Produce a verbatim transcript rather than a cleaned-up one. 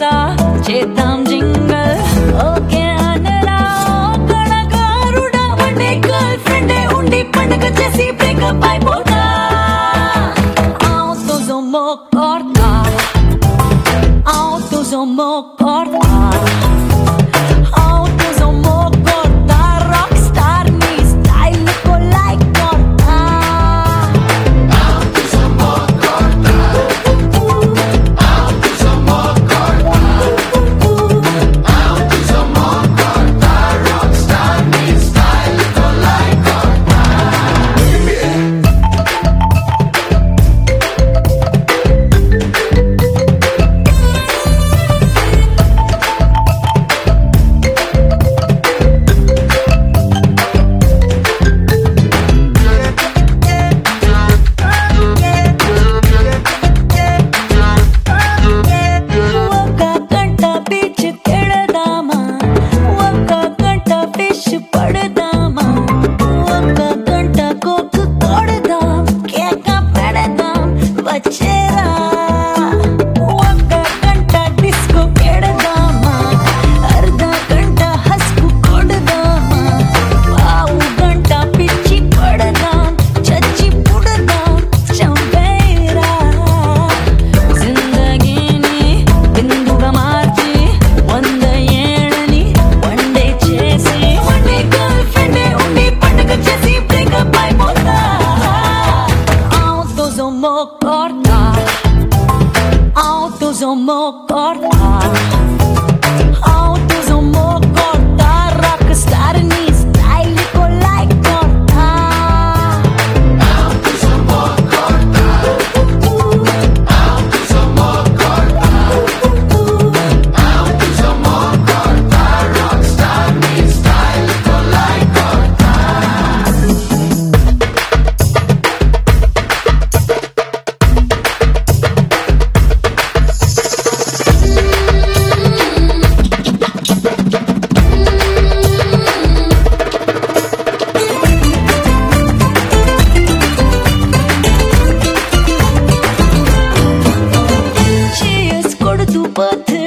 గా చేద్దాం jingle okay అనరా కళాకారుడా ఉండే గర్ల్ ఫ్రెండే ఉండి పండుగ చేసి బ్రేకప్ అయిపోతా autos homo corta autos homo corta autos homo corta rockstar ni style ko like corta autos homo corta autos homo corta autos homo corta rockstar ni style ko like corta ఒక్క గంట beach కెళదామా ఒక్క గంట fish పడదామా ఒక్క గంట coke కొడదాం కేక పెడదాం వచ్చేరా ఒక్క గంట డిస్కో కెడదామా అర్ధ గంట హస్కు కొడదామా పావు గంట పిచ్చి పడదాం చచ్చి పుడదాం చంపేరా జిందగీని బిందుగా మార్చి వంద ఏళ్ళని వన్డే చేసి వన్డే గర్ల్ ఫ్రెండే ఉండి పండుగ చేసి బ్రేకప్ అయిపోతా autos homo corta autos homo corta autos homo corta rockstar ni style ko like corta autos homo corta autos homo corta autos homo corta rockstar ni style ko like corta cheers కొడుతూ birthday